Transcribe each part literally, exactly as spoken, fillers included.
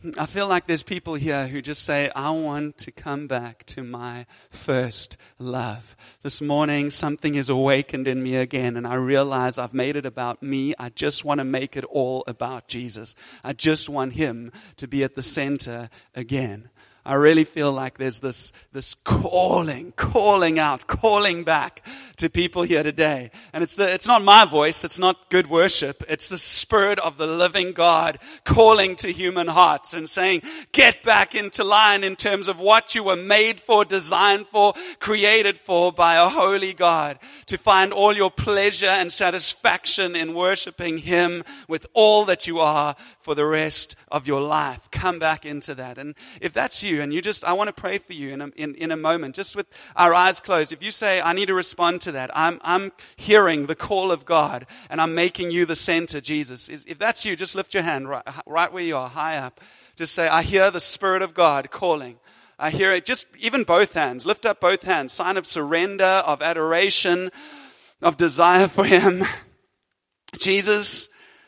I feel like there's people here who just say, I want to come back to my first love. This morning, something is awakened in me again, and I realize I've made it about me. I just want to make it all about Jesus. I just want Him to be at the center again. I really feel like there's this, this calling, calling out, calling back to people here today. And it's the, it's not my voice. It's not good worship. It's the Spirit of the living God calling to human hearts and saying, get back into line in terms of what you were made for, designed for, created for by a holy God. To find all your pleasure and satisfaction in worshiping Him with all that you are for the rest of your life. Come back into that. And if that's you, and you just, I want to pray for you in a, in, in a moment, just with our eyes closed. If you say, I need to respond to that, I'm, I'm hearing the call of God, and I'm making you the center, Jesus. If that's you, just lift your hand right, right where you are, high up. Just say, I hear the Spirit of God calling. I hear it, just even both hands. Lift up both hands. Sign of surrender, of adoration, of desire for Him. Jesus.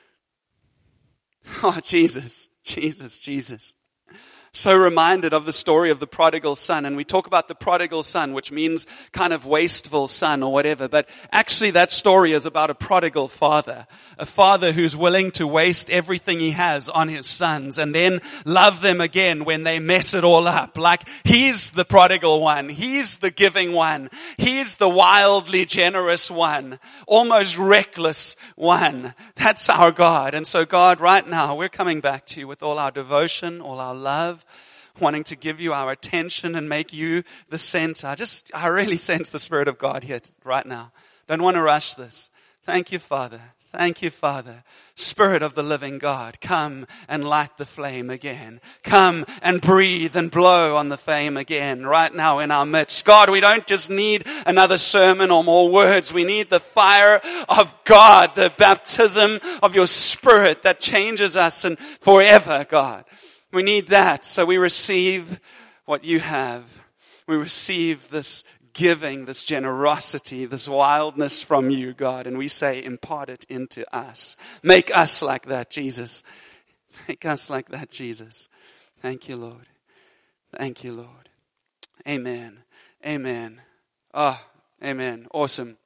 Oh, Jesus, Jesus, Jesus. So reminded of the story of the prodigal son. And we talk about the prodigal son, which means kind of wasteful son or whatever. But actually that story is about a prodigal father. A father who's willing to waste everything he has on his sons and then love them again when they mess it all up. Like he's the prodigal one. He's the giving one. He's the wildly generous one. Almost reckless one. That's our God. And so God, right now, we're coming back to you with all our devotion, all our love, wanting to give you our attention and make you the center. I just, I really sense the Spirit of God here right now. Don't want to rush this. Thank you, Father. Thank you, Father. Spirit of the living God, come and light the flame again. Come and breathe and blow on the flame again right now in our midst. God, we don't just need another sermon or more words. We need the fire of God, the baptism of your Spirit that changes us and forever, God. We need that. So we receive what you have. We receive this giving, this generosity, this wildness from you, God. And we say, impart it into us. Make us like that, Jesus. Make us like that, Jesus. Thank you, Lord. Thank you, Lord. Amen. Amen. Oh, amen. Awesome.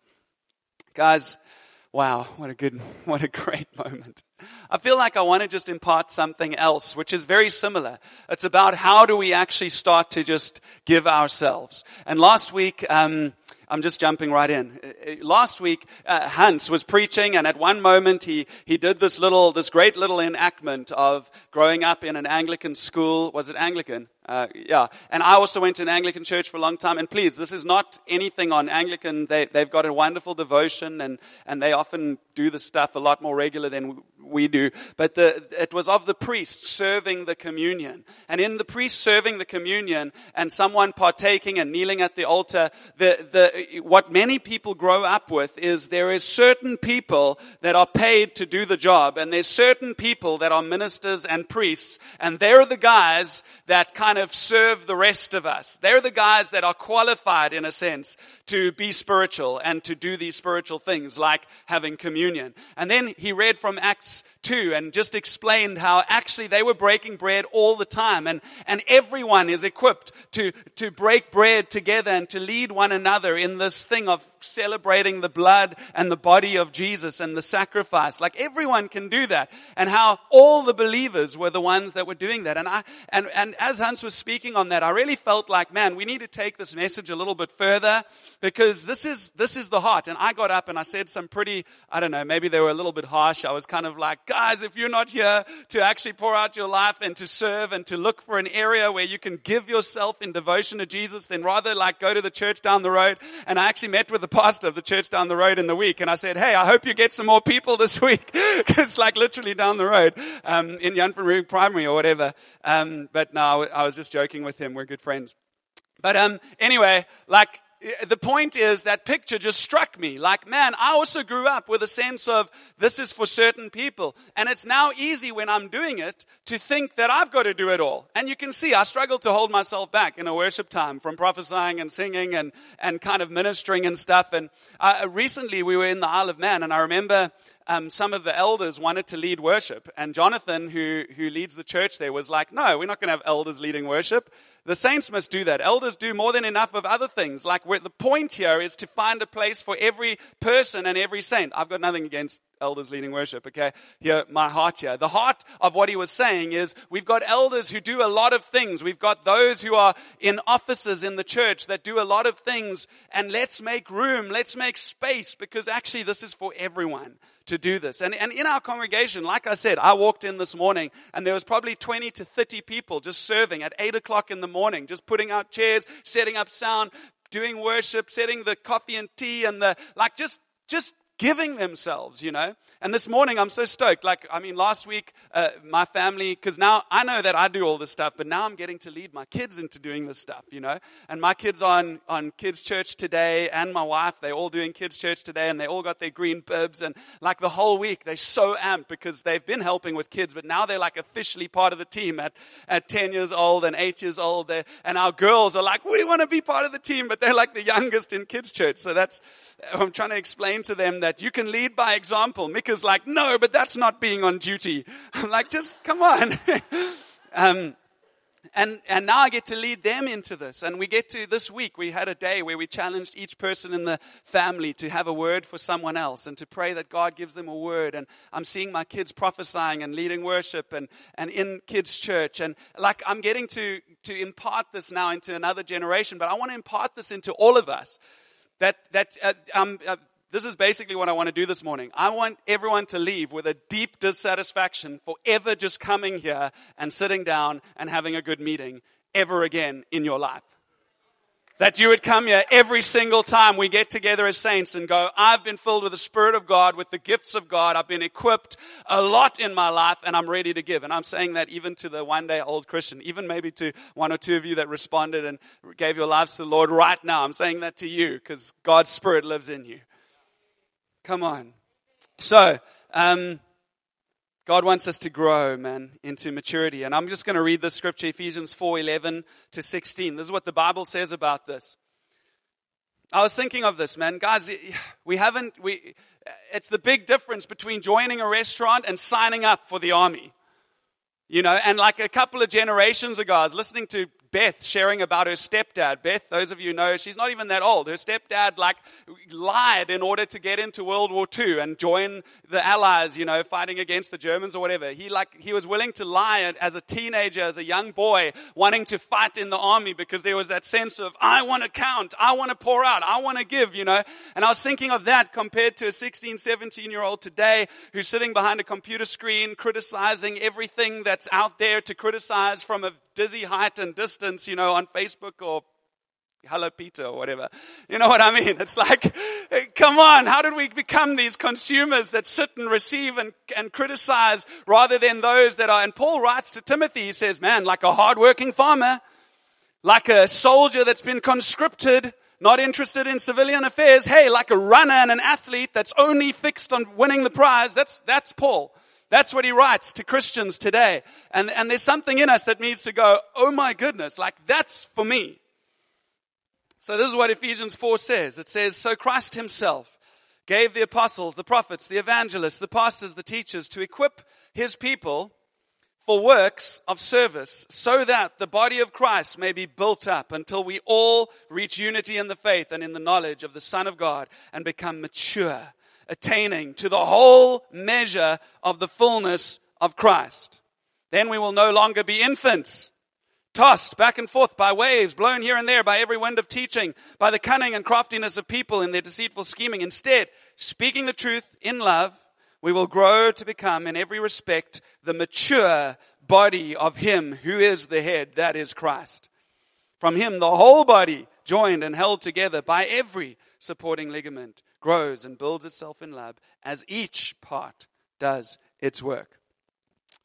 Guys, wow, what a good, what a great moment. I feel like I want to just impart something else, which is very similar. It's about how do we actually start to just give ourselves. And last week, um, I'm just jumping right in. Last week, uh, Hans was preaching, and at one moment he, he did this little, this great little enactment of growing up in an Anglican school. Was it Anglican? Uh, yeah. And I also went to an Anglican church for a long time. And please, this is not anything on Anglican. They, they've got a wonderful devotion, and, and they often do the stuff a lot more regular than we do. But the, it was of the priest serving the communion. And in the priest serving the communion and someone partaking and kneeling at the altar, the, the, what many people grow up with is there is certain people that are paid to do the job. And there's certain people that are ministers and priests. And they're the guys that kind of serve the rest of us. They're the guys that are qualified, in a sense, to be spiritual and to do these spiritual things like having communion. And then he read from Acts two and just explained how actually they were breaking bread all the time, and, and everyone is equipped to, to break bread together and to lead one another in this thing of celebrating the blood and the body of Jesus and the sacrifice. Like everyone can do that, and how all the believers were the ones that were doing that. And I and, and as Hans was speaking on that, I really felt like, man, we need to take this message a little bit further, because this is this is the heart. And I got up and I said some pretty, I don't know, maybe they were a little bit harsh. I was kind of like, guys, if you're not here to actually pour out your life and to serve and to look for an area where you can give yourself in devotion to Jesus, then rather like go to the church down the road. And I actually met with the pastor of the church down the road in the week, and I said, hey, I hope you get some more people this week. It's like literally down the road um, in Yanfenroog Primary or whatever. Um, but no, I was just joking with him. We're good friends. But um, anyway, like, the point is that picture just struck me. Like, man, I also grew up with a sense of this is for certain people. And it's now easy when I'm doing it to think that I've got to do it all. And you can see I struggle to hold myself back in a worship time from prophesying and singing and, and kind of ministering and stuff. And uh, recently we were in the Isle of Man, and I remember um, some of the elders wanted to lead worship. And Jonathan, who, who leads the church there, was like, no, we're not going to have elders leading worship. The saints must do that. Elders do more than enough of other things. Like where the point here is to find a place for every person and every saint. I've got nothing against elders leading worship, okay? Here, my heart here. The heart of what he was saying is we've got elders who do a lot of things. We've got those who are in offices in the church that do a lot of things. And let's make room. Let's make space, because actually this is for everyone to do this. And, and in our congregation, like I said, I walked in this morning and there was probably twenty to thirty people just serving at eight o'clock in the morning, just putting out chairs, setting up sound, doing worship, setting the coffee and tea and the, like just, just giving themselves, you know. And this morning I'm so stoked. Like, I mean, last week, uh, my family, because now I know that I do all this stuff, but now I'm getting to lead my kids into doing this stuff, you know. And my kids are on, on kids church today, and my wife, they're all doing kids church today, and they all got their green bibs. And like the whole week, they're so amped because they've been helping with kids, but now they're like officially part of the team at, at ten years old and eight years old. They're, and our girls are like, we want to be part of the team, but they're like the youngest in kids church. So that's, I'm trying to explain to them that you can lead by example. Mika's like, no, but that's not being on duty. I'm like, just come on. um, and, and now I get to lead them into this. And we get to this week, we had a day where we challenged each person in the family to have a word for someone else and to pray that God gives them a word. And I'm seeing my kids prophesying and leading worship and, and in kids church. And like, I'm getting to, to impart this now into another generation, but I want to impart this into all of us. That, that, uh, um, uh, This is basically what I want to do this morning. I want everyone to leave with a deep dissatisfaction for ever just coming here and sitting down and having a good meeting ever again in your life. That you would come here every single time we get together as saints and go, I've been filled with the Spirit of God, with the gifts of God. I've been equipped a lot in my life and I'm ready to give. And I'm saying that even to the one day old Christian, even maybe to one or two of you that responded and gave your lives to the Lord right now. I'm saying that to you because God's Spirit lives in you. Come on. So, um, God wants us to grow, man, into maturity. And I'm just going to read this scripture, Ephesians four eleven to sixteen. This is what the Bible says about this. I was thinking of this, man. Guys, we haven't, we, it's the big difference between joining a restaurant and signing up for the army. You know, and like a couple of generations ago, I was listening to Beth sharing about her stepdad. Beth, those of you know, she's not even that old. Her stepdad like lied in order to get into World War Two and join the Allies, you know, fighting against the Germans or whatever. He like he was willing to lie as a teenager, as a young boy, wanting to fight in the army because there was that sense of, I want to count, I want to pour out, I want to give, you know. And I was thinking of that compared to a sixteen, seventeen-year-old today who's sitting behind a computer screen criticizing everything that's out there to criticize from a dizzy height and distance, you know, on Facebook or Hello Peter or whatever. You know what I mean? It's like, come on, how did we become these consumers that sit and receive and, and criticize rather than those that are, and Paul writes to Timothy, he says, man, like a hardworking farmer, like a soldier that's been conscripted, not interested in civilian affairs, hey, like a runner and an athlete that's only fixed on winning the prize, that's, that's Paul. That's what he writes to Christians today. And, and there's something in us that needs to go, oh my goodness, like that's for me. So this is what Ephesians four says. It says, so Christ himself gave the apostles, the prophets, the evangelists, the pastors, the teachers to equip his people for works of service so that the body of Christ may be built up until we all reach unity in the faith and in the knowledge of the Son of God and become mature, attaining to the whole measure of the fullness of Christ. Then we will no longer be infants, tossed back and forth by waves, blown here and there by every wind of teaching, by the cunning and craftiness of people in their deceitful scheming. Instead, speaking the truth in love, we will grow to become in every respect the mature body of him who is the head, that is Christ. From him, the whole body, joined and held together by every supporting ligament, grows and builds itself in love as each part does its work.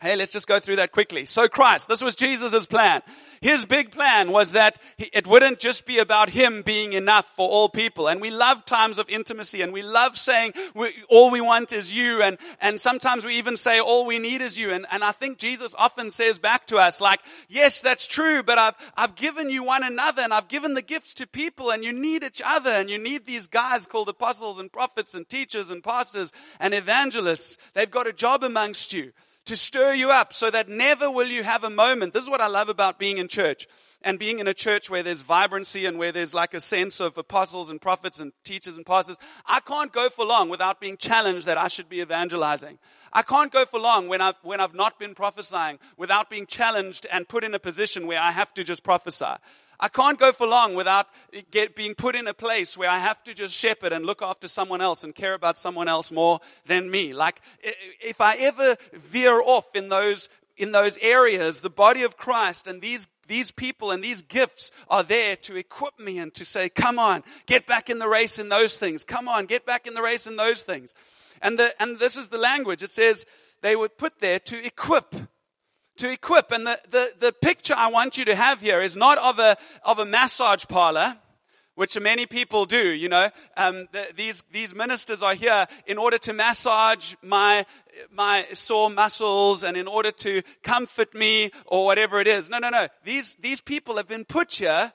Hey, let's just go through that quickly. So Christ, this was Jesus' plan. His big plan was that it wouldn't just be about him being enough for all people. And we love times of intimacy, and we love saying we, all we want is you. And, and sometimes we even say all we need is you. And, and I think Jesus often says back to us like, yes, that's true, but I've, I've given you one another, and I've given the gifts to people, and you need each other, and you need these guys called apostles and prophets and teachers and pastors and evangelists. They've got a job amongst you to stir you up so that never will you have a moment. This is what I love about being in church and being in a church where there's vibrancy and where there's like a sense of apostles and prophets and teachers and pastors. I can't go for long without being challenged that I should be evangelizing. I can't go for long when I've, when I've not been prophesying without being challenged and put in a position where I have to just prophesy. I can't go for long without get, being put in a place where I have to just shepherd and look after someone else and care about someone else more than me. Like, if I ever veer off in those in those areas, the body of Christ and these these people and these gifts are there to equip me and to say, come on, get back in the race in those things. Come on, get back in the race in those things. And the and this is the language. It says they were put there to equip. To equip. And the, the, the picture I want you to have here is not of a of a massage parlor, which many people do, you know. Um, the, these these ministers are here in order to massage my my sore muscles and in order to comfort me or whatever it is. No, no, no. These these people have been put here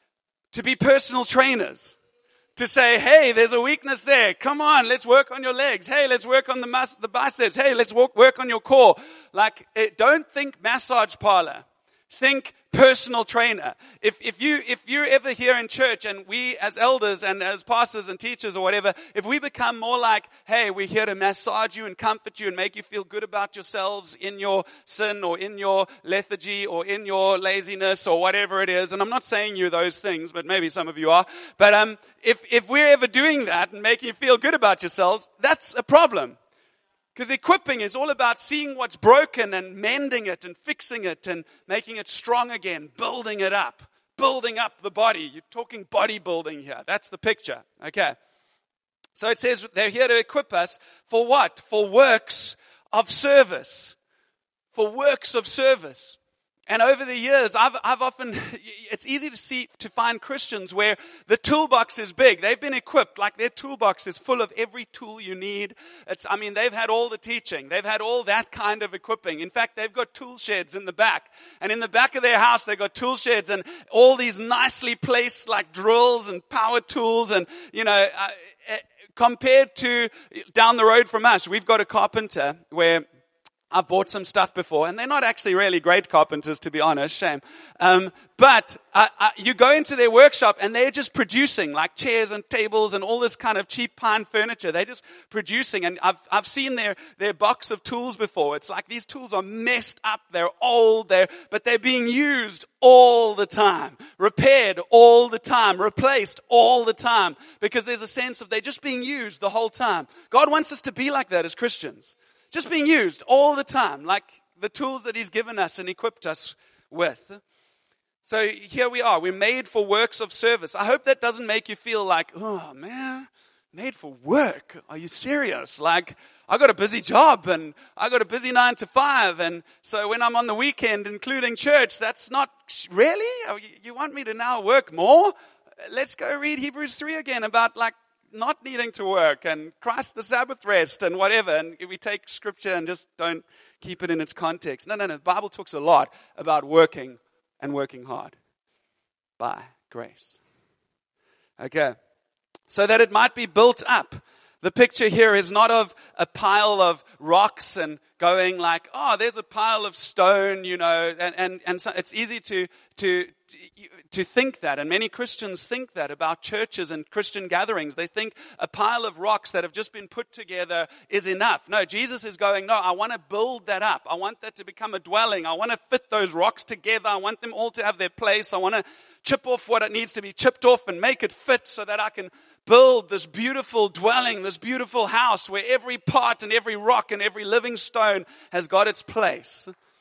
to be personal trainers. To say, hey, there's a weakness there. Come on, let's work on your legs. Hey, let's work on the mus- the biceps. Hey, let's work, work on your core. Like, it, don't think massage parlor. Think personal trainer. If if you if you're ever here in church and we as elders and as pastors and teachers or whatever, if we become more like, hey, we're here to massage you and comfort you and make you feel good about yourselves in your sin or in your lethargy or in your laziness or whatever it is, and I'm not saying you those things, but maybe some of you are, but um, if if we're ever doing that and making you feel good about yourselves, that's a problem. Because equipping is all about seeing what's broken and mending it and fixing it and making it strong again, building it up, building up the body. You're talking bodybuilding here. That's the picture. Okay. So it says they're here to equip us for what? For works of service. For works of service. And over the years, I've, I've often, it's easy to see, to find Christians where the toolbox is big. They've been equipped, like their toolbox is full of every tool you need. It's, I mean, they've had all the teaching. They've had all that kind of equipping. In fact, they've got tool sheds in the back. And in the back of their house, they've got tool sheds and all these nicely placed like drills and power tools. And, you know, uh, compared to down the road from us, we've got a carpenter where I've bought some stuff before, and they're not actually really great carpenters, to be honest, shame. Um, but uh, uh, you go into their workshop, and they're just producing, like chairs and tables and all this kind of cheap pine furniture. They're just producing, and I've I've seen their their box of tools before. It's like these tools are messed up, they're old, they're but they're being used all the time, repaired all the time, replaced all the time, because there's a sense of they're just being used the whole time. God wants us to be like that as Christians. Just being used all the time, like the tools that he's given us and equipped us with. So here we are. We're made for works of service. I hope that doesn't make you feel like, oh man, made for work. Are you serious? Like, I got a busy job and I got a busy nine to five. And so when I'm on the weekend, including church, that's not really, you want me to now work more? Let's go read Hebrews three again about like, not needing to work and Christ the Sabbath rest and whatever. And we take scripture and just don't keep it in its context. No, no, no. The Bible talks a lot about working and working hard by grace. Okay. So that it might be built up. The picture here is not of a pile of rocks and going like, oh, there's a pile of stone, you know, and, and, and so it's easy to, to, to think that. And many Christians think that about churches and Christian gatherings. They think a pile of rocks that have just been put together is enough. No, Jesus is going, no, I want to build that up. I want that to become a dwelling. I want to fit those rocks together. I want them all to have their place. I want to chip off what it needs to be chipped off and make it fit so that I can build this beautiful dwelling, this beautiful house where every part and every rock and every living stone has got its place.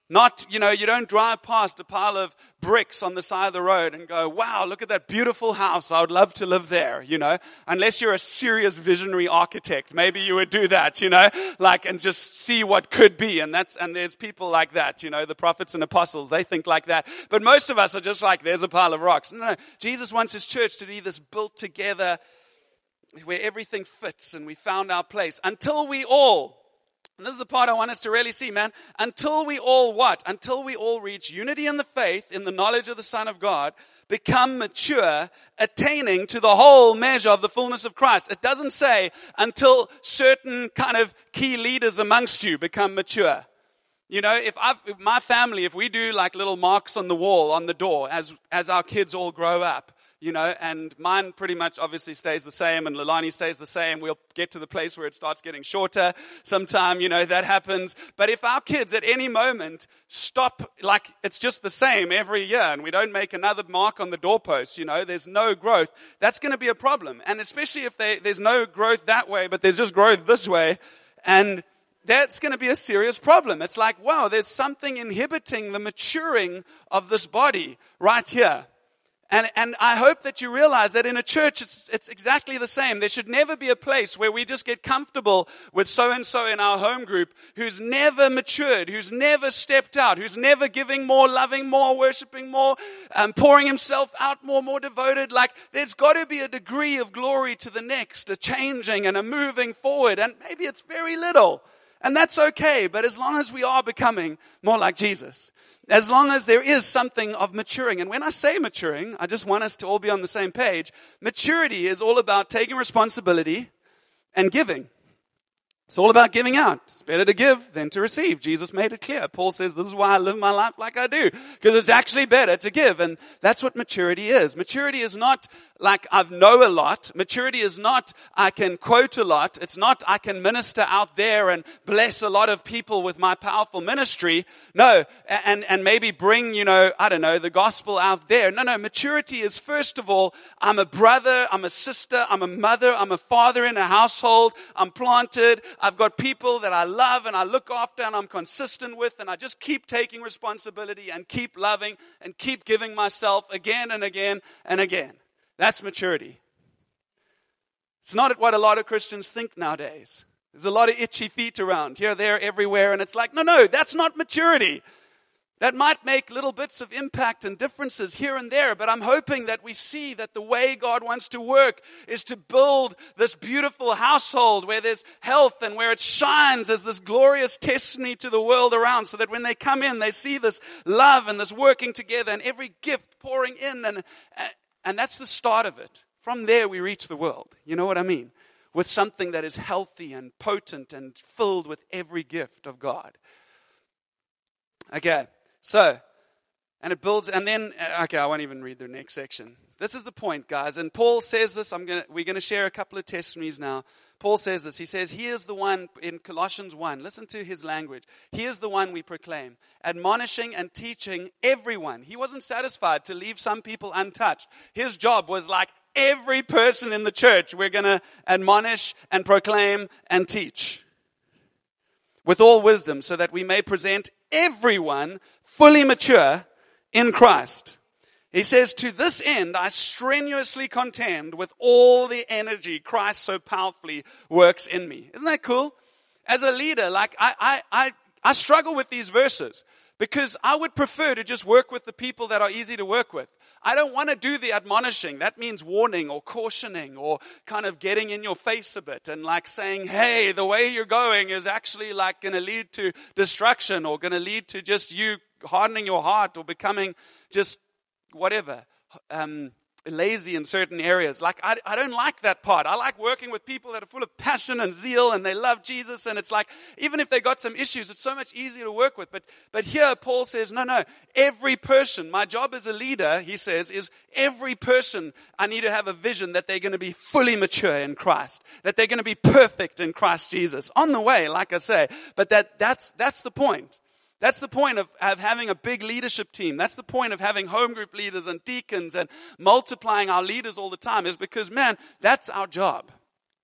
Not, you know, you don't drive past a pile of bricks on the side of the road and go, wow, look at that beautiful house. I would love to live there, you know. Unless you're a serious visionary architect. Maybe you would do that, you know, like, and just see what could be. And that's, and there's people like that, you know, the prophets and apostles, they think like that. But most of us are just like, there's a pile of rocks. No, no, Jesus wants his church to be this built together where everything fits and we found our place until we all, and this is the part I want us to really see, man. Until we all what? Until we all reach unity in the faith, in the knowledge of the Son of God, become mature, attaining to the whole measure of the fullness of Christ. It doesn't say until certain kind of key leaders amongst you become mature. You know, if, I've, if my family, if we do like little marks on the wall, on the door, as as our kids all grow up, you know, and mine pretty much obviously stays the same, and Lilani stays the same. We'll get to the place where it starts getting shorter sometime, you know, that happens. But if our kids at any moment stop, like it's just the same every year, and we don't make another mark on the doorpost, you know, there's no growth, that's going to be a problem. And especially if they, there's no growth that way, but there's just growth this way, and that's going to be a serious problem. It's like, wow, there's something inhibiting the maturing of this body right here. And, and I hope that you realize that in a church, it's, it's exactly the same. There should never be a place where we just get comfortable with so-and-so in our home group who's never matured, who's never stepped out, who's never giving more, loving more, worshiping more, um, pouring himself out more, more devoted. Like, there's got to be a degree of glory to the next, a changing and a moving forward. And maybe it's very little. And that's okay. But as long as we are becoming more like Jesus, as long as there is something of maturing. And when I say maturing, I just want us to all be on the same page. Maturity is all about taking responsibility and giving. It's all about giving out. It's better to give than to receive. Jesus made it clear. Paul says, this is why I live my life like I do. Because it's actually better to give. And that's what maturity is. Maturity is not like I know a lot. Maturity is not I can quote a lot. It's not I can minister out there and bless a lot of people with my powerful ministry. No, and, and maybe bring, you know, I don't know, the gospel out there. No, no, maturity is first of all, I'm a brother, I'm a sister, I'm a mother, I'm a father in a household, I'm planted, I've got people that I love and I look after and I'm consistent with, and I just keep taking responsibility and keep loving and keep giving myself again and again and again. That's maturity. It's not what a lot of Christians think nowadays. There's a lot of itchy feet around here, there, everywhere, and it's like, no, no, that's not maturity. That might make little bits of impact and differences here and there, but I'm hoping that we see that the way God wants to work is to build this beautiful household where there's health and where it shines as this glorious testimony to the world around, so that when they come in, they see this love and this working together and every gift pouring in, and and that's the start of it. From there, we reach the world. You know what I mean? With something that is healthy and potent and filled with every gift of God. Okay. So, and it builds, and then, okay, I won't even read the next section. This is the point, guys. And Paul says this, I'm gonna, we're going to share a couple of testimonies now. Paul says this, he says, he is the one, in Colossians one, listen to his language. He is the one we proclaim, admonishing and teaching everyone. He wasn't satisfied to leave some people untouched. His job was like every person in the church, we're going to admonish and proclaim and teach with all wisdom, so that we may present everyone fully mature in Christ. He says, to this end, I strenuously contend with all the energy Christ so powerfully works in me. Isn't that cool? As a leader, like I, I, I, I struggle with these verses because I would prefer to just work with the people that are easy to work with. I don't want to do the admonishing. That means warning or cautioning or kind of getting in your face a bit and like saying, hey, the way you're going is actually like going to lead to destruction or going to lead to just you hardening your heart or becoming just whatever, um, lazy in certain areas. Like, I, I don't like that part. I like working with people that are full of passion and zeal and they love Jesus. And it's like, even if they got some issues, it's so much easier to work with. But, but here Paul says, no, no, every person, my job as a leader, he says, is every person, I need to have a vision that they're going to be fully mature in Christ, that they're going to be perfect in Christ Jesus. On the way, like I say, but that, that's, that's the point. That's the point of, of having a big leadership team. That's the point of having home group leaders and deacons and multiplying our leaders all the time, is because, man, that's our job.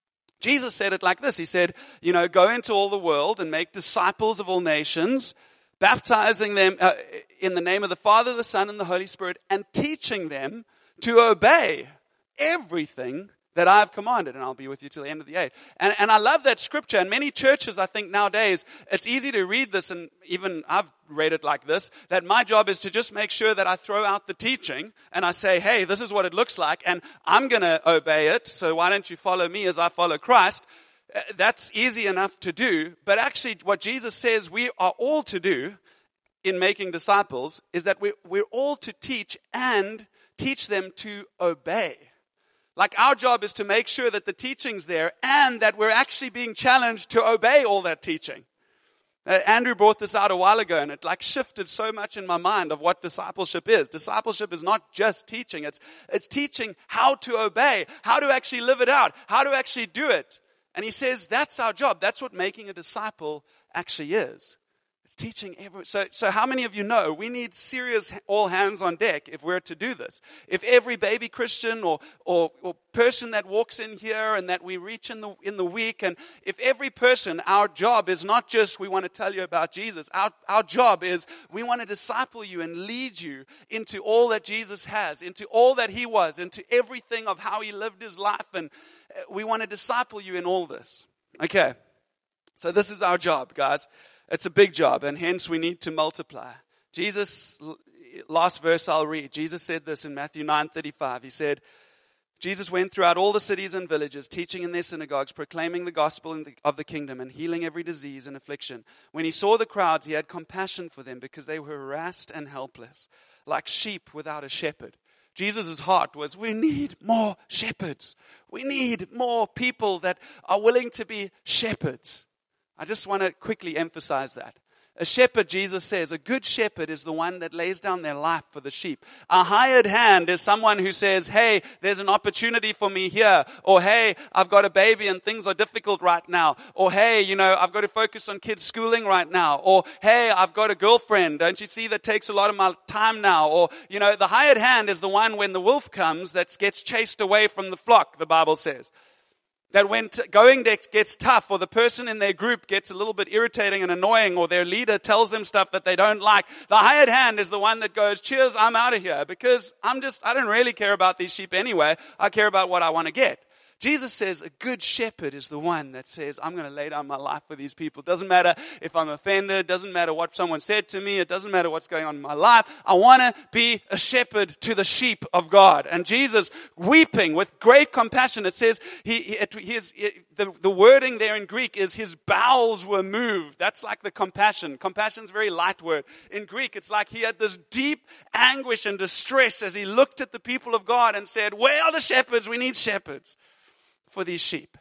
Jesus said it like this. He said, you know, go into all the world and make disciples of all nations, baptizing them uh, in the name of the Father, the Son, and the Holy Spirit, and teaching them to obey everything that I've commanded, and I'll be with you till the end of the age. And, and I love that scripture. And many churches, I think nowadays, it's easy to read this, and even I've read it like this, that my job is to just make sure that I throw out the teaching, and I say, hey, this is what it looks like, and I'm going to obey it, so why don't you follow me as I follow Christ? That's easy enough to do, but actually what Jesus says we are all to do in making disciples is that we're, we're all to teach and teach them to obey. Like our job is to make sure that the teaching's there and that we're actually being challenged to obey all that teaching. Uh, Andrew brought this out a while ago, and it like shifted so much in my mind of what discipleship is. Discipleship is not just teaching. It's, it's teaching how to obey, how to actually live it out, how to actually do it. And he says that's our job. That's what making a disciple actually is. It's teaching everyone. So, so how many of you know we need serious all hands on deck if we're to do this? If every baby Christian or, or, or person that walks in here and that we reach in the, in the week, and if every person, our job is not just we want to tell you about Jesus. Our, our job is we want to disciple you and lead you into all that Jesus has, into all that he was, into everything of how he lived his life. And we want to disciple you in all this. Okay. So this is our job, guys. It's a big job, and hence we need to multiply. Jesus, last verse I'll read. Jesus said this in Matthew nine thirty-five. He said, Jesus went throughout all the cities and villages, teaching in their synagogues, proclaiming the gospel of the kingdom, and healing every disease and affliction. When he saw the crowds, he had compassion for them because they were harassed and helpless, like sheep without a shepherd. Jesus' heart was, we need more shepherds. We need more people that are willing to be shepherds. I just want to quickly emphasize that. A shepherd, Jesus says, a good shepherd is the one that lays down their life for the sheep. A hired hand is someone who says, hey, there's an opportunity for me here. Or, hey, I've got a baby and things are difficult right now. Or, hey, you know, I've got to focus on kids' schooling right now. Or, hey, I've got a girlfriend. Don't you see that takes a lot of my time now? Or, you know, the hired hand is the one when the wolf comes that gets chased away from the flock, the Bible says. That when t- going gets tough, or the person in their group gets a little bit irritating and annoying, or their leader tells them stuff that they don't like, the hired hand is the one that goes, cheers, I'm out of here, because I'm just, I don't really care about these sheep anyway. I care about what I want to get. Jesus says a good shepherd is the one that says, I'm going to lay down my life for these people. Doesn't matter if I'm offended. Doesn't matter what someone said to me. It doesn't matter what's going on in my life. I want to be a shepherd to the sheep of God. And Jesus, weeping with great compassion, it says, he, he, it, his, it, the, the wording there in Greek is his bowels were moved. That's like the compassion. Compassion's a very light word. In Greek, it's like he had this deep anguish and distress as he looked at the people of God and said, where are the shepherds? We need shepherds for these sheep.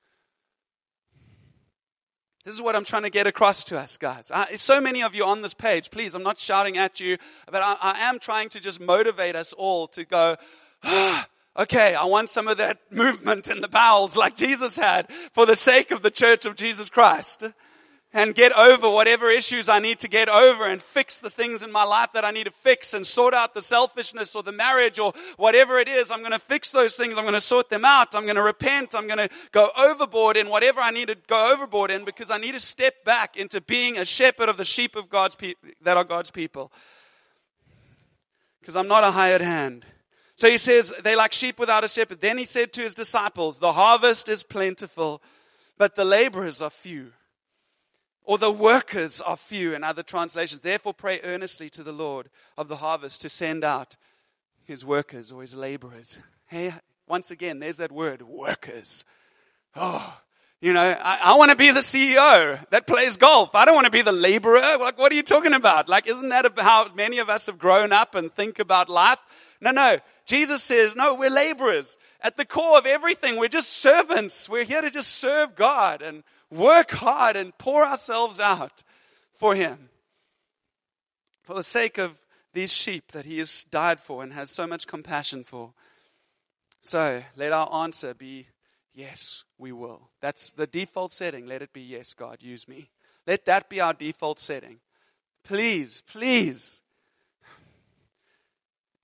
This is what I'm trying to get across to us, guys. I, so many of you on this page, please, I'm not shouting at you, but I, I am trying to just motivate us all to go, ah, okay, I want some of that movement in the bowels like Jesus had for the sake of the church of Jesus Christ. And get over whatever issues I need to get over, and fix the things in my life that I need to fix, and sort out the selfishness or the marriage or whatever it is. I'm going to fix those things. I'm going to sort them out. I'm going to repent. I'm going to go overboard in whatever I need to go overboard in, because I need to step back into being a shepherd of the sheep of God's pe- that are God's people. Because I'm not a hired hand. So he says, they're like sheep without a shepherd. Then he said to his disciples, the harvest is plentiful, but the laborers are few. Or the workers are few in other translations. Therefore pray earnestly to the Lord of the harvest to send out his workers or his laborers. Hey, once again, there's that word, workers. Oh, you know, I, I want to be the C E O that plays golf. I don't want to be the laborer. Like, what are you talking about? Like, isn't that how many of us have grown up and think about life? No, no. Jesus says, no, we're laborers. At the core of everything, we're just servants. We're here to just serve God and work hard and pour ourselves out for him. For the sake of these sheep that he has died for and has so much compassion for. So, let our answer be, yes, we will. That's the default setting. Let it be, yes, God, use me. Let that be our default setting. Please, please.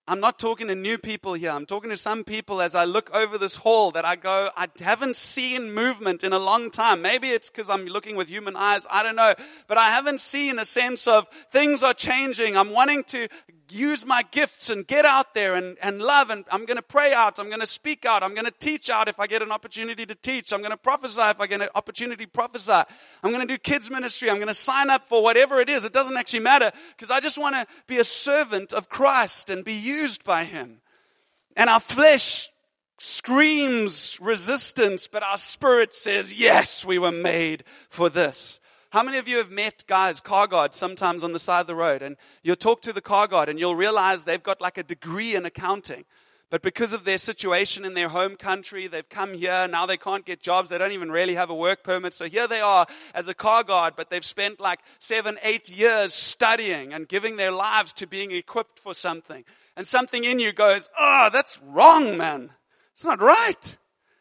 I'm not talking to new people here. I'm talking to some people as I look over this hall that I go, I haven't seen movement in a long time. Maybe it's because I'm looking with human eyes. I don't know. But I haven't seen a sense of things are changing. I'm wanting to use my gifts and get out there and, and love. And I'm going to pray out. I'm going to speak out. I'm going to teach out if I get an opportunity to teach. I'm going to prophesy if I get an opportunity to prophesy. I'm going to do kids ministry. I'm going to sign up for whatever it is. It doesn't actually matter because I just want to be a servant of Christ and be used by Him. And our flesh screams resistance, but our spirit says, yes, we were made for this. How many of you have met guys, car guards, sometimes on the side of the road, and you'll talk to the car guard and you'll realize they've got like a degree in accounting. But because of their situation in their home country, they've come here, now they can't get jobs, they don't even really have a work permit. So here they are as a car guard, but they've spent like seven, eight years studying and giving their lives to being equipped for something. And something in you goes, oh, that's wrong, man. It's not right.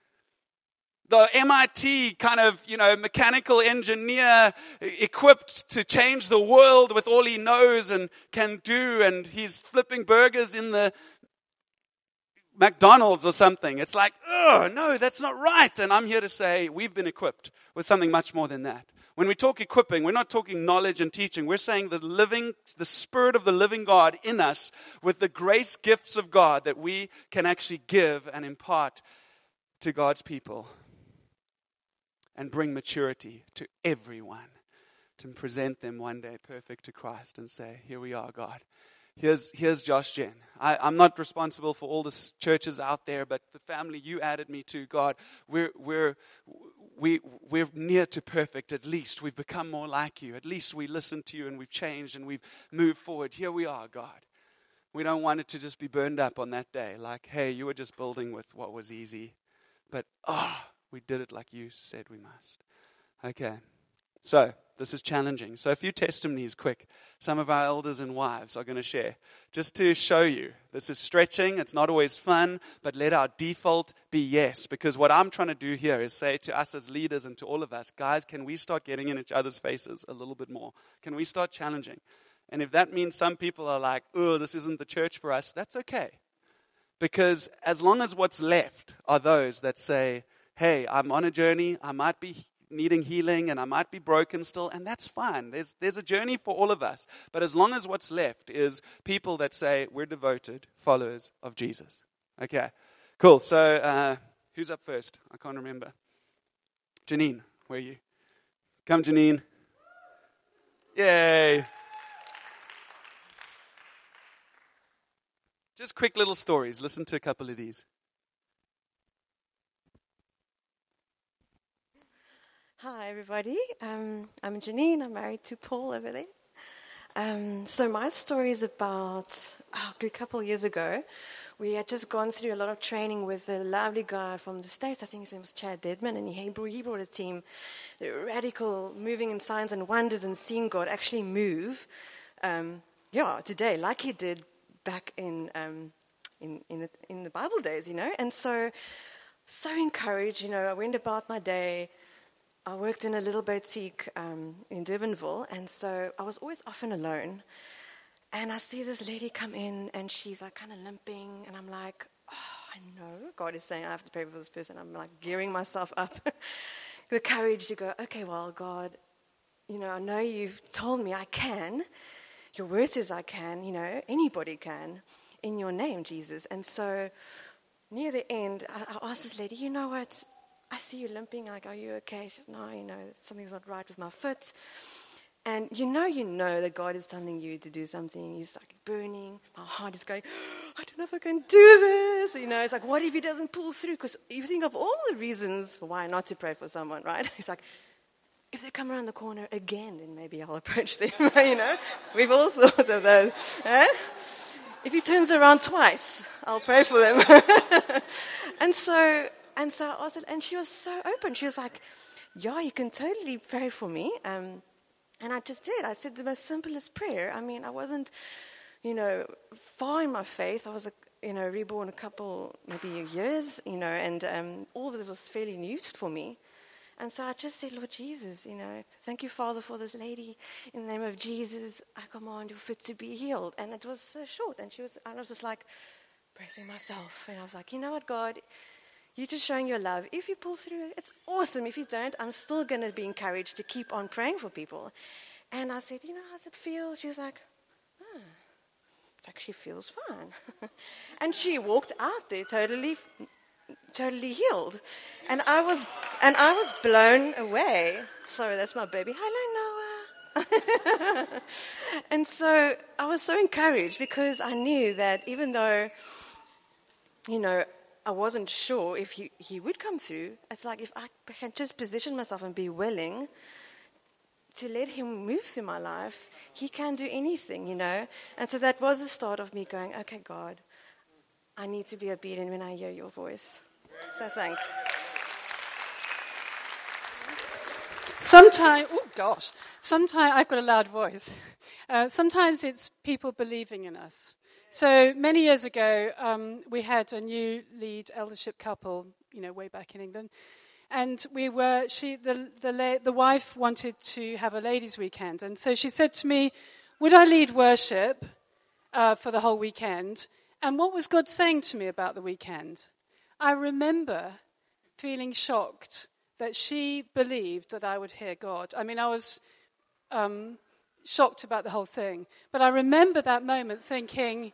The M I T kind of, you know, mechanical engineer equipped to change the world with all he knows and can do, and he's flipping burgers in the McDonald's or something. It's like, oh, no, that's not right. And I'm here to say we've been equipped with something much more than that. When we talk equipping, we're not talking knowledge and teaching. We're saying the living, the Spirit of the living God in us with the grace gifts of God that we can actually give and impart to God's people and bring maturity to everyone, to present them one day perfect to Christ and say, here we are, God. Here's here's Josh Jen. I, I'm not responsible for all the churches out there, but the family you added me to, God, we're we're we we're near to perfect. At least we've become more like you. At least we listen to you and we've changed and we've moved forward. Here we are, God. We don't want it to just be burned up on that day. Like, hey, you were just building with what was easy, but oh, we did it like you said we must. Okay. So, this is challenging. So a few testimonies quick. Some of our elders and wives are going to share. Just to show you, this is stretching. It's not always fun, but let our default be yes. Because what I'm trying to do here is say to us as leaders and to all of us, guys, can we start getting in each other's faces a little bit more? Can we start challenging? And if that means some people are like, oh, this isn't the church for us, that's okay. Because as long as what's left are those that say, hey, I'm on a journey, I might be needing healing and I might be broken still, and that's fine. There's there's a journey for all of us. But as long as what's left is people that say we're devoted followers of Jesus. Okay, cool. So uh, who's up first? I can't remember. Janine, where are you? Come, Janine. Yay. Just quick little stories. Listen to a couple of these. Hi, everybody. Um, I'm Janine. I'm married to Paul over there. Um, so my story is about oh, a good couple of years ago. We had just gone through a lot of training with a lovely guy from the States. I think his name was Chad Dedman, and he brought, he brought a team, the radical moving in signs and wonders and seeing God actually move. Um, yeah, today, like he did back in um, in in the, in the Bible days, you know. And so, so encouraged. You know, I went about my day. I worked in a little boutique um, in Durbanville, and so I was always often alone. And I see this lady come in, and she's like kind of limping, and I'm like, oh, I know God is saying I have to pray for this person. I'm like gearing myself up, the courage to go, okay, well, God, you know, I know you've told me I can. Your word says I can, you know, anybody can, in your name, Jesus. And so near the end, I, I asked this lady, you know what? I see you limping. Like, are you okay? She says, no, you know, something's not right with my foot. And you know, you know that God is telling you to do something. He's like burning. My heart is going, I don't know if I can do this. You know, it's like, what if he doesn't pull through? Because you think of all the reasons why not to pray for someone, right? It's like, if they come around the corner again, then maybe I'll approach them. You know, we've all thought of those. Eh? If he turns around twice, I'll pray for them. and so... And so I asked her, and she was so open. She was like, yeah, you can totally pray for me. Um, and I just did. I said the most simplest prayer. I mean, I wasn't, you know, far in my faith. I was, a, you know, reborn a couple, maybe years, you know, and um, all of this was fairly new for me. And so I just said, Lord Jesus, you know, thank you, Father, for this lady. In the name of Jesus, I command your foot to be healed. And it was so short. And she was, I was just like praising myself. And I was like, you know what, God, you're just showing your love. If you pull through, it's awesome. If you don't, I'm still going to be encouraged to keep on praying for people. And I said, you know, how does it feel? She's like, oh, it actually feels fine. And she walked out there totally totally healed. And I was and I was blown away. Sorry, that's my baby. Hello, Noah. And so I was so encouraged because I knew that even though, you know, I wasn't sure if he, he would come through, it's like if I can just position myself and be willing to let him move through my life, he can do anything, you know. And so that was the start of me going, okay, God, I need to be obedient when I hear your voice. So thanks. Sometimes, oh gosh, sometimes I've got a loud voice. Uh, sometimes it's people believing in us. So many years ago, um, we had a new lead eldership couple, you know, way back in England, and we were she the the la- the wife wanted to have a ladies' weekend, and so she said to me, "Would I lead worship uh, for the whole weekend?" And what was God saying to me about the weekend? I remember feeling shocked that she believed that I would hear God. I mean, I was um, shocked about the whole thing. But I remember that moment thinking,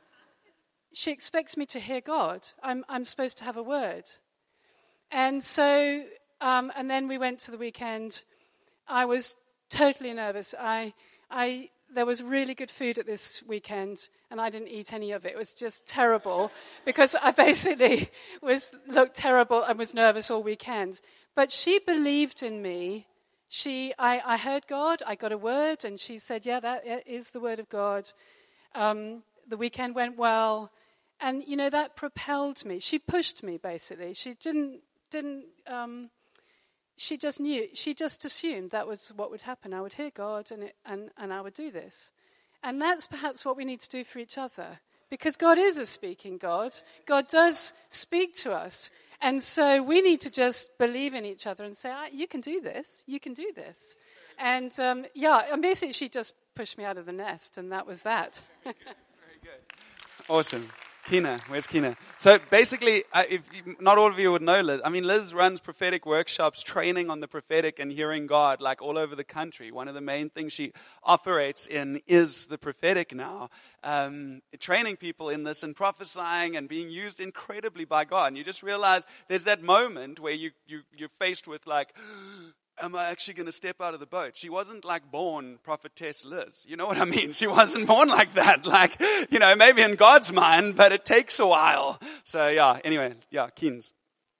she expects me to hear God. I'm, I'm supposed to have a word. And so, um, and then we went to the weekend. I was totally nervous. I, I, there was really good food at this weekend, and I didn't eat any of it. It was just terrible because I basically was looked terrible and was nervous all weekend. But she believed in me. She, I, I heard God. I got a word, and she said, "Yeah, that is the word of God." Um, the weekend went well, and you know that propelled me. She pushed me basically. She didn't didn't. Um, She just knew, she just assumed that was what would happen. I would hear God and, it, and and I would do this. And that's perhaps what we need to do for each other. Because God is a speaking God. God does speak to us. And so we need to just believe in each other and say, ah, you can do this, you can do this. And um, yeah, and basically she just pushed me out of the nest, and that was that. Very good. Awesome. Kina, where's Kina? So basically, uh, if you, not all of you would know Liz. I mean, Liz runs prophetic workshops, training on the prophetic and hearing God, like all over the country. One of the main things she operates in is the prophetic now, um, training people in this and prophesying and being used incredibly by God. And you just realize there's that moment where you, you you're faced with like, am I actually going to step out of the boat? She wasn't like born prophetess Liz. You know what I mean? She wasn't born like that. Like, you know, maybe in God's mind, but it takes a while. So yeah, anyway, yeah, Keens.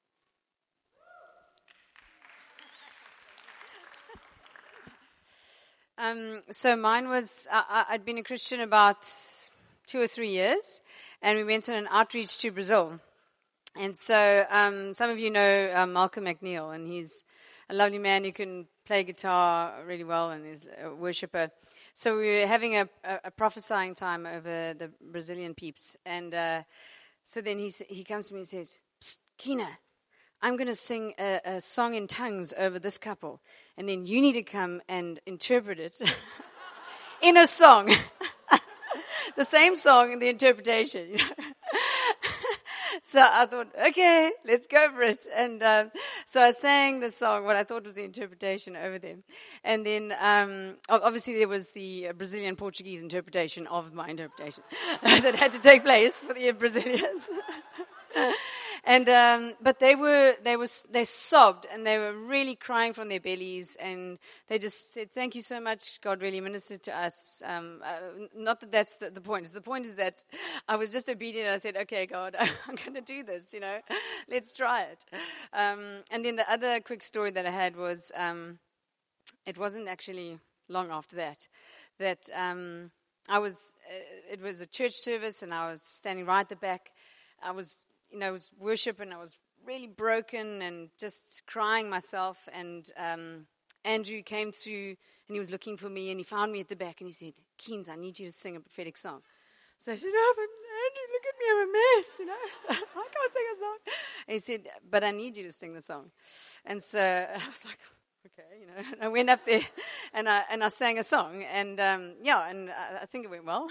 Um, so mine was, uh, I'd been a Christian about two or three years, and we went on an outreach to Brazil. And so um, some of you know uh, Malcolm McNeil, and he's a lovely man who can play guitar really well and is a worshiper. So we were having a, a, a prophesying time over the Brazilian peeps. And uh, so then he he comes to me and says, "Psst, Kina, I'm going to sing a, a song in tongues over this couple. And then you need to come and interpret it in a song." The same song and the interpretation, you know. So I thought, okay, let's go for it. And um, so I sang the song, what I thought was the interpretation over them. And then um, obviously there was the Brazilian Portuguese interpretation of my interpretation that had to take place for the Brazilians. And um, but they were they were they sobbed, and they were really crying from their bellies, and they just said, "Thank you so much. God really ministered to us." Um, uh, not that that's the, the point. The point is that I was just obedient. I said, "Okay, God, I'm going to do this. You know, let's try it." Um, and then the other quick story that I had was um, it wasn't actually long after that that um, I was. Uh, it was a church service, and I was standing right at the back. I was. You know, I was worship, and I was really broken and just crying myself. And um, Andrew came through, and he was looking for me, and he found me at the back, and he said, "Keens, I need you to sing a prophetic song." So I said, "Oh, Andrew, look at me, I'm a mess, you know. I can't sing a song. And he said, but I need you to sing the song. And so I was like, okay, you know. And I went up there and I and I sang a song. And, um, yeah, and I, I think it went well.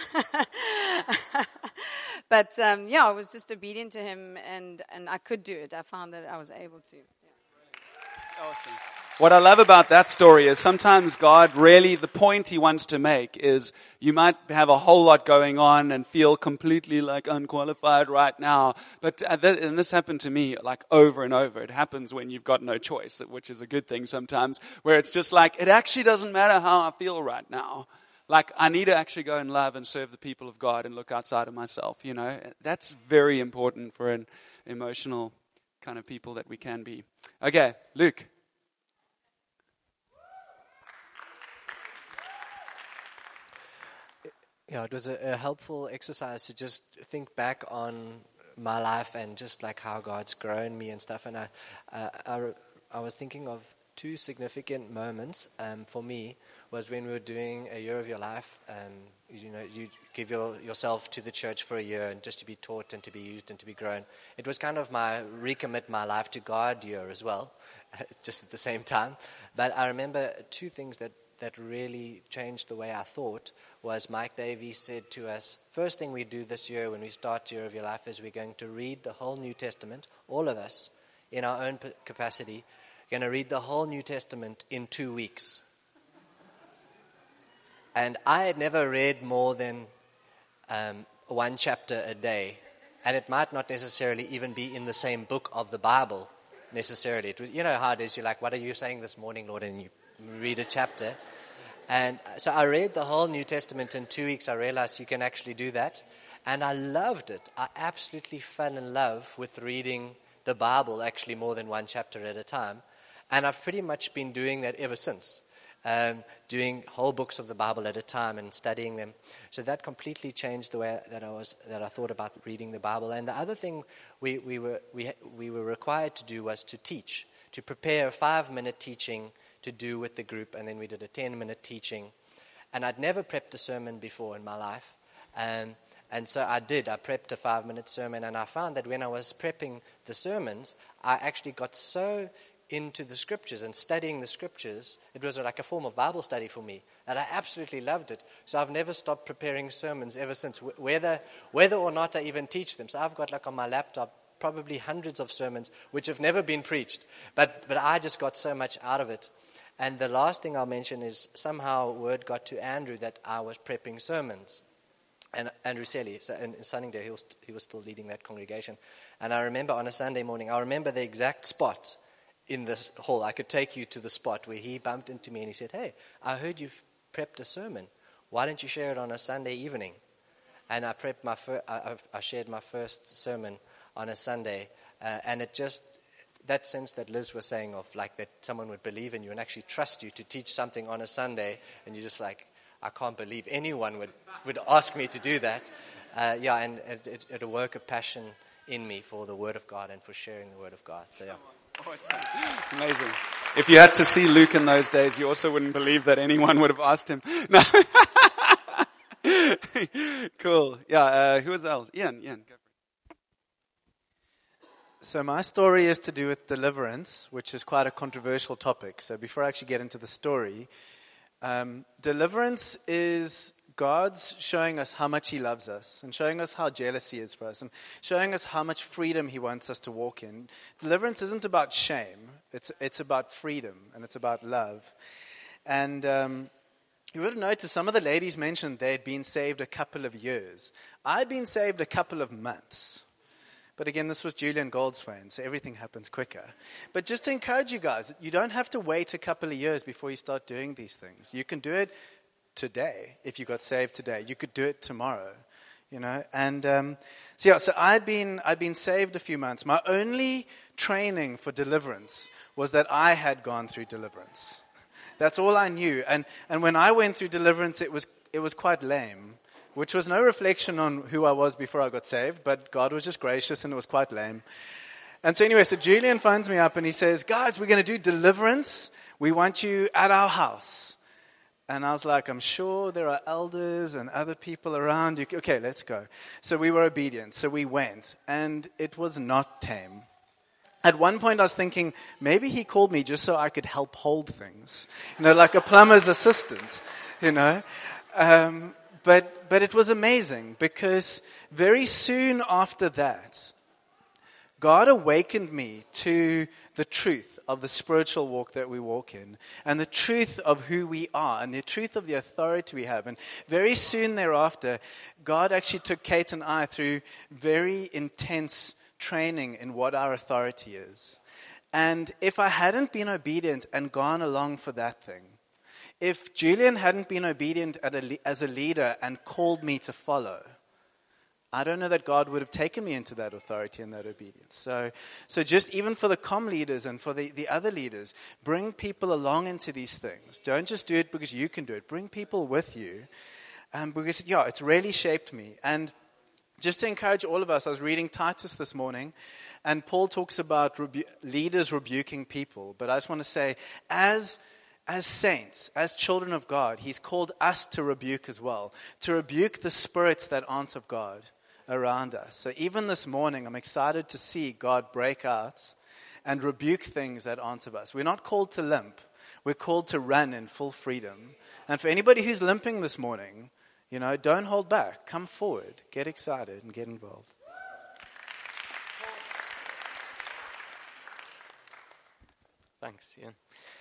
But, um, yeah, I was just obedient to him, and, and I could do it. I found that I was able to. Yeah. Awesome. What I love about that story is sometimes God really, the point he wants to make is you might have a whole lot going on and feel completely like unqualified right now. But, uh, that, and this happened to me like over and over. It happens when you've got no choice, which is a good thing sometimes, where it's just like, it actually doesn't matter how I feel right now. Like, I need to actually go and love and serve the people of God and look outside of myself, you know. That's very important for an emotional kind of people that we can be. Okay, Luke. Yeah, it was a, a helpful exercise to just think back on my life and just like how God's grown me and stuff. And I, uh, I, I was thinking of two significant moments um, for me was when we were doing a year of your life. Um, you know, you give your, yourself to the church for a year and just to be taught and to be used and to be grown. It was kind of my recommit my life to God year as well, just at the same time. But I remember two things that that really changed the way I thought was Mike Davies said to us, first thing we do this year when we start Year of Your Life is we're going to read the whole New Testament, all of us, in our own capacity, going to read the whole New Testament in two weeks. And I had never read more than um, one chapter a day, and it might not necessarily even be in the same book of the Bible necessarily. It was, you know how it is, you're like, what are you saying this morning, Lord? And you read a chapter. And so I read the whole New Testament in two weeks. I realized you can actually do that. And I loved it. I absolutely fell in love with reading the Bible actually more than one chapter at a time. And I've pretty much been doing that ever since. Um, doing whole books of the Bible at a time and studying them. So that completely changed the way that I was that I thought about reading the Bible. And the other thing we, we were we we were required to do was to teach, to prepare a five-minute teaching to do with the group, and then we did a ten-minute teaching. And I'd never prepped a sermon before in my life. Um, and so I did. I prepped a five-minute sermon, and I found that when I was prepping the sermons, I actually got so into the scriptures and studying the scriptures, it was like a form of Bible study for me, and I absolutely loved it. So I've never stopped preparing sermons ever since, whether whether or not I even teach them. So I've got like on my laptop probably hundreds of sermons which have never been preached, but but I just got so much out of it. And the last thing I'll mention is somehow word got to Andrew that I was prepping sermons. And Andrew Selly, so in, in Sunningdale, he was, he was still leading that congregation. And I remember on a Sunday morning, I remember the exact spot in the hall. I could take you to the spot where he bumped into me and he said, "Hey, I heard you've prepped a sermon. Why don't you share it on a Sunday evening?" And I prepped my fir- I, I shared my first sermon on a Sunday, uh, and it just, that sense that Liz was saying of like that someone would believe in you and actually trust you to teach something on a Sunday, and you're just like, I can't believe anyone would, would ask me to do that. Uh, yeah, and it, it, it awoke a passion in me for the Word of God and for sharing the Word of God. So yeah. Awesome. Amazing. If you had to see Luke in those days, you also wouldn't believe that anyone would have asked him. No. Cool. Yeah, uh, who was that else? Ian, Ian, go for it. So my story is to do with deliverance, which is quite a controversial topic. So before I actually get into the story, um, deliverance is God's showing us how much He loves us and showing us how jealous He is for us and showing us how much freedom He wants us to walk in. Deliverance isn't about shame. It's it's about freedom and it's about love. And um, you would have noticed some of the ladies mentioned they'd been saved a couple of years. I'd been saved a couple of months. But again, this was Julian Goldswain, so everything happens quicker. But just to encourage you guys, you don't have to wait a couple of years before you start doing these things. You can do it today. If you got saved today, you could do it tomorrow, you know. And um, so yeah, so I'd been I'd been saved a few months. My only training for deliverance was that I had gone through deliverance. That's all I knew. And and when I went through deliverance, it was it was quite lame, which was no reflection on who I was before I got saved. But God was just gracious, and it was quite lame. And so anyway, so Julian phones me up and he says, "Guys, we're going to do deliverance. We want you at our house." And I was like, I'm sure there are elders and other people around. You. Okay, let's go. So we were obedient. So we went. And it was not tame. At one point I was thinking, maybe he called me just so I could help hold things. You know, like a plumber's assistant, you know. Um, but, but it was amazing because very soon after that, God awakened me to the truth of the spiritual walk that we walk in, and the truth of who we are, and the truth of the authority we have. And very soon thereafter, God actually took Kate and I through very intense training in what our authority is. And if I hadn't been obedient and gone along for that thing, if Julian hadn't been obedient as a leader and called me to follow, I don't know that God would have taken me into that authority and that obedience. So, so just even for the comm leaders and for the, the other leaders, bring people along into these things. Don't just do it because you can do it. Bring people with you. Um, because, yeah, it's really shaped me. And just to encourage all of us, I was reading Titus this morning, and Paul talks about rebu- leaders rebuking people. But I just want to say, as As saints, as children of God, he's called us to rebuke as well. To rebuke the spirits that aren't of God around us. So even this morning, I'm excited to see God break out and rebuke things that aren't of us. We're not called to limp. We're called to run in full freedom. And for anybody who's limping this morning, you know, don't hold back. Come forward. Get excited and get involved. Thanks, Ian.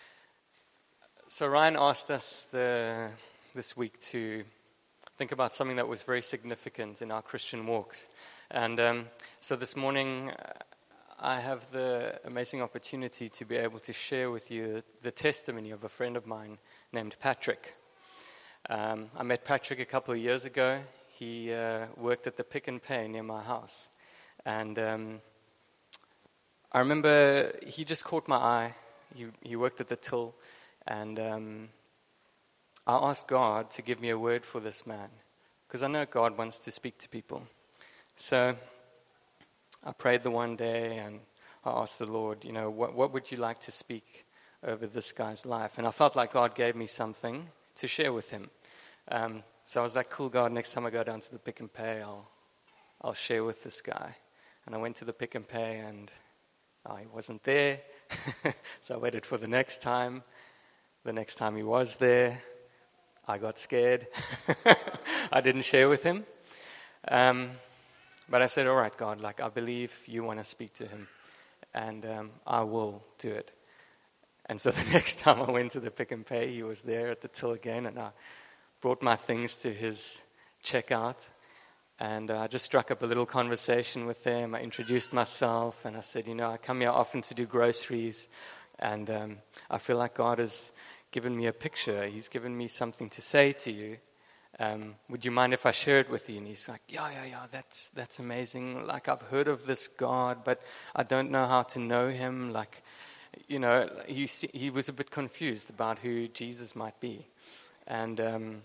So Ryan asked us the, this week to think about something that was very significant in our Christian walks. And um, so this morning, uh, I have the amazing opportunity to be able to share with you the testimony of a friend of mine named Patrick. Um, I met Patrick a couple of years ago. He uh, worked at the Pick n Pay near my house. And um, I remember he just caught my eye. He, he worked at the till. And um, I asked God to give me a word for this man, because I know God wants to speak to people. So I prayed the one day, and I asked the Lord, you know, what, what would you like to speak over this guy's life? And I felt like God gave me something to share with him. Um, so I was like, cool, God, next time I go down to the Pick n Pay, I'll, I'll share with this guy. And I went to the Pick n Pay, and oh, he wasn't there. So I waited for the next time. The next time he was there, I got scared. I didn't share with him. Um, but I said, all right, God, like I believe you want to speak to him. And um, I will do it. And so the next time I went to the Pick n Pay, he was there at the till again. And I brought my things to his checkout. And uh, I just struck up a little conversation with him. I introduced myself. And I said, you know, I come here often to do groceries. And um, I feel like God has given me a picture. He's given me something to say to you. Um, would you mind if I share it with you? And he's like, yeah, yeah, yeah, that's that's amazing. Like, I've heard of this God, but I don't know how to know him. Like, you know, he he was a bit confused about who Jesus might be. And, um,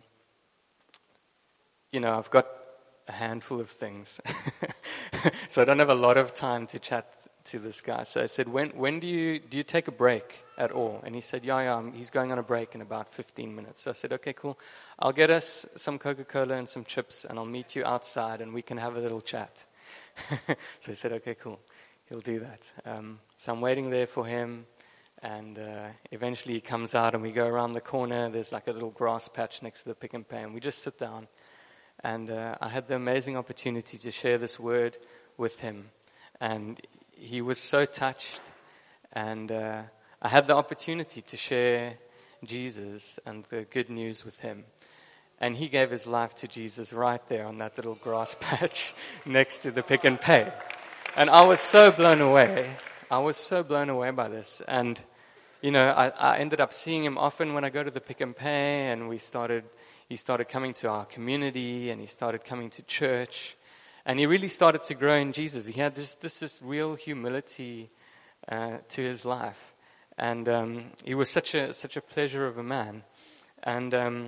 you know, I've got a handful of things. So I don't have a lot of time to chat to this guy. So I said, when when do you do you take a break at all? And he said, yeah, yeah, he's going on a break in about fifteen minutes. So I said, okay, cool. I'll get us some Coca-Cola and some chips, and I'll meet you outside, and we can have a little chat. So he said, okay, cool. He'll do that. Um, so I'm waiting there for him, and uh, eventually he comes out, and we go around the corner. There's like a little grass patch next to the Pick n Pay, and we just sit down. And uh, I had the amazing opportunity to share this word with him. And he was so touched. And uh, I had the opportunity to share Jesus and the good news with him. And he gave his life to Jesus right there on that little grass patch next to the Pick n Pay. And I was so blown away. I was so blown away by this. And, you know, I, I ended up seeing him often when I go to the Pick n Pay, and we started... He started coming to our community, and he started coming to church, and he really started to grow in Jesus. He had this this, this real humility uh, to his life, and um, he was such a such a pleasure of a man. And um,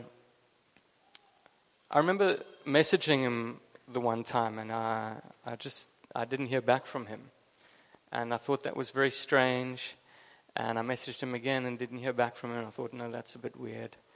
I remember messaging him the one time, and I I just I didn't hear back from him, and I thought that was very strange. And I messaged him again and didn't hear back from him. And I thought, no, that's a bit weird.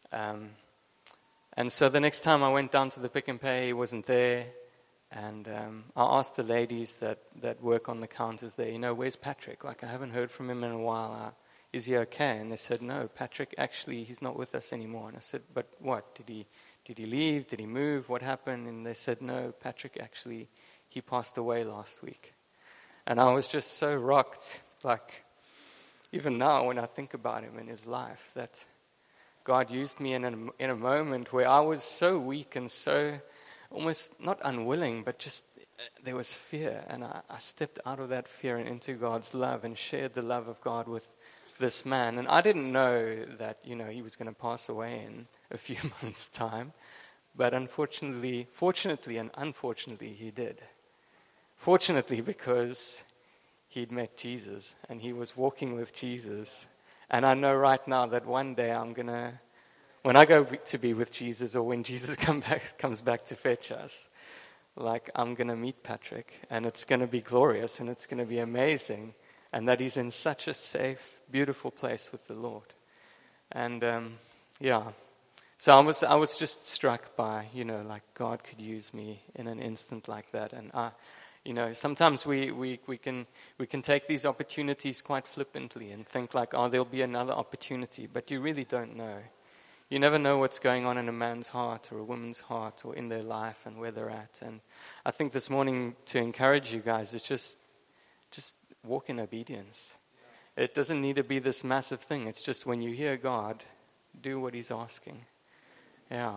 Um, and so the next time I went down to the Pick and Pay, he wasn't there. And um, I asked the ladies that, that work on the counters there, you know, where's Patrick? Like, I haven't heard from him in a while. Uh, is he okay? And they said, no, Patrick, actually, he's not with us anymore. And I said, but what? Did he did he leave? Did he move? What happened? And they said, no, Patrick, actually, he passed away last week. And I was just so rocked, like, even now when I think about him in his life, that God used me in a, in a moment where I was so weak and so almost not unwilling, but just uh, there was fear. And I, I stepped out of that fear and into God's love and shared the love of God with this man. And I didn't know that, you know, he was going to pass away in a few months' time. But unfortunately, fortunately and unfortunately, he did. Fortunately, because he'd met Jesus and he was walking with Jesus. And I know right now that one day I'm going to, when I go to be with Jesus, or when Jesus come back, comes back to fetch us, like, I'm going to meet Patrick, and it's going to be glorious, and it's going to be amazing, and that he's in such a safe, beautiful place with the Lord. And um, yeah, so I was I was just struck by, you know, like, God could use me in an instant like that. And I, you know, sometimes we, we, we can we can take these opportunities quite flippantly and think like, oh, there'll be another opportunity, but you really don't know. You never know what's going on in a man's heart or a woman's heart or in their life and where they're at. And I think this morning, to encourage you guys, is just just walk in obedience. It doesn't need to be this massive thing. It's just when you hear God, do what he's asking. Yeah.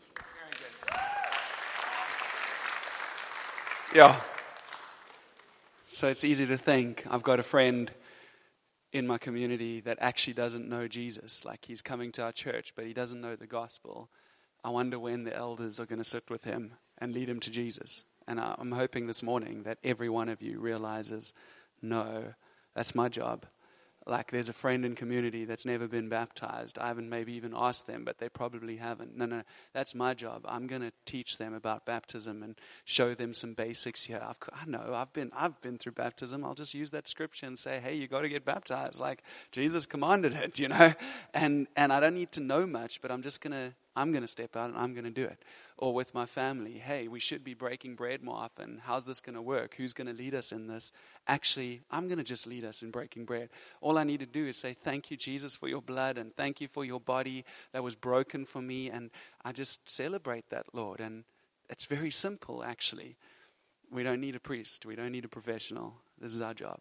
Yeah. So it's easy to think, I've got a friend in my community that actually doesn't know Jesus. Like, he's coming to our church, but he doesn't know the gospel. I wonder when the elders are going to sit with him and lead him to Jesus. And I'm hoping this morning that every one of you realizes, no, that's my job. Like, there's a friend in community that's never been baptized. I haven't maybe even asked them, but they probably haven't. No, no, that's my job. I'm going to teach them about baptism and show them some basics here. I've, I know, I've been I've been through baptism. I'll just use that scripture and say, hey, you got to get baptized. Like, Jesus commanded it, you know. And and I don't need to know much, but I'm just going to, I'm going to step out and I'm going to do it. Or with my family, hey, we should be breaking bread more often. How's this going to work? Who's going to lead us in this? Actually, I'm going to just lead us in breaking bread. All I need to do is say, thank you, Jesus, for your blood, and thank you for your body that was broken for me. And I just celebrate that, Lord. And it's very simple, actually. We don't need a priest. We don't need a professional. This is our job.